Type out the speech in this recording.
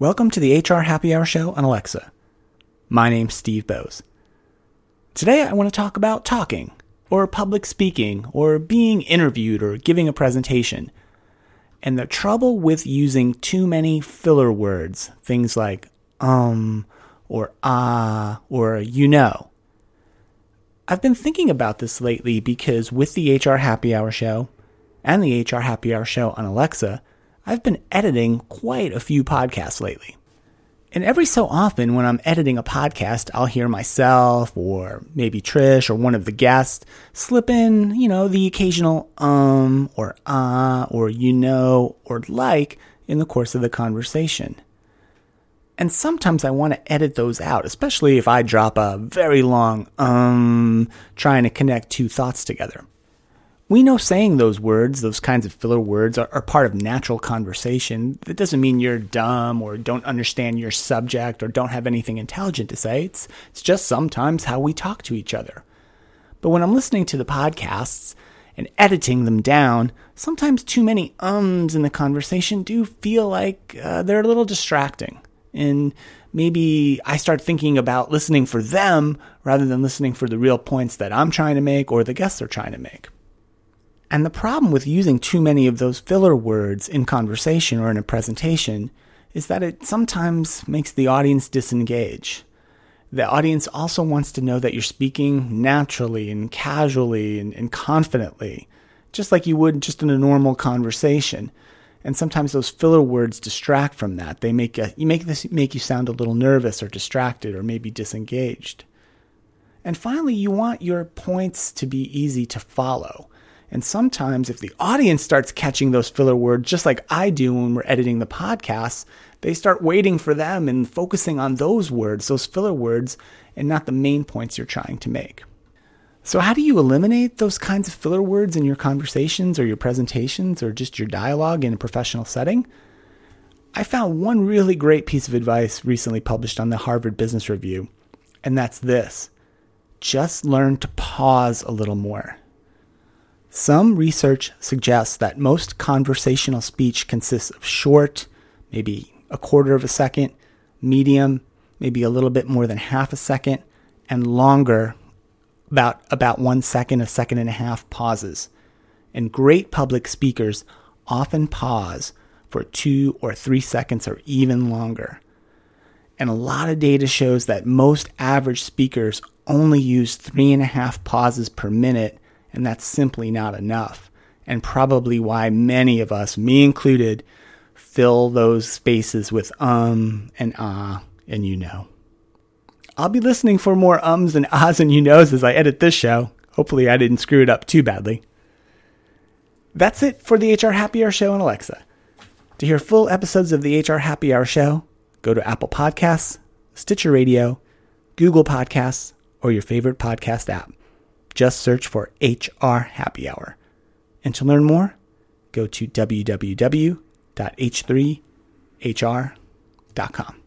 Welcome to the HR Happy Hour Show on Alexa. My name's Steve Bose. Today I want to talk about talking, or public speaking, or being interviewed, or giving a presentation. And the trouble with using too many filler words, things like or or you know. I've been thinking about this lately because with the HR Happy Hour Show and the HR Happy Hour Show on Alexa, I've been editing quite a few podcasts lately. And every so often when I'm editing a podcast, I'll hear myself or maybe Trish or one of the guests slip in, the occasional or you know or like in the course of the conversation. And sometimes I want to edit those out, especially if I drop a very long trying to connect two thoughts together. We know saying those words, those kinds of filler words, are part of natural conversation. That doesn't mean you're dumb or don't understand your subject or don't have anything intelligent to say. It's just sometimes how we talk to each other. But when I'm listening to the podcasts and editing them down, sometimes too many in the conversation do feel like they're a little distracting. And maybe I start thinking about listening for them rather than listening for the real points that I'm trying to make or the guests are trying to make. And the problem with using too many of those filler words in conversation or in a presentation is that it sometimes makes the audience disengage. The audience also wants to know that you're speaking naturally and casually and confidently, just like you would just in a normal conversation. And sometimes those filler words distract from that. They make you sound a little nervous or distracted or maybe disengaged. And finally, you want your points to be easy to follow. And sometimes if the audience starts catching those filler words, just like I do when we're editing the podcasts, they start waiting for them and focusing on those words, those filler words, and not the main points you're trying to make. So how do you eliminate those kinds of filler words in your conversations or your presentations or just your dialogue in a professional setting? I found one really great piece of advice recently published on the Harvard Business Review, and that's this: just learn to pause a little more. Some research suggests that most conversational speech consists of short, maybe a quarter of a second, medium, maybe a little bit more than half a second, and longer, about 1 second, a second and a half pauses. And great public speakers often pause for 2 or 3 seconds or even longer. And a lot of data shows that most average speakers only use 3.5 pauses per minute, and that's simply not enough, and probably why many of us, me included, fill those spaces with and and you know. I'll be listening for more ums and ahs and you knows as I edit this show. Hopefully I didn't screw it up too badly. That's it for the HR Happy Hour Show on Alexa. To hear full episodes of the HR Happy Hour Show, go to Apple Podcasts, Stitcher Radio, Google Podcasts, or your favorite podcast app. Just search for HR Happy Hour. And to learn more, go to www.h3hr.com.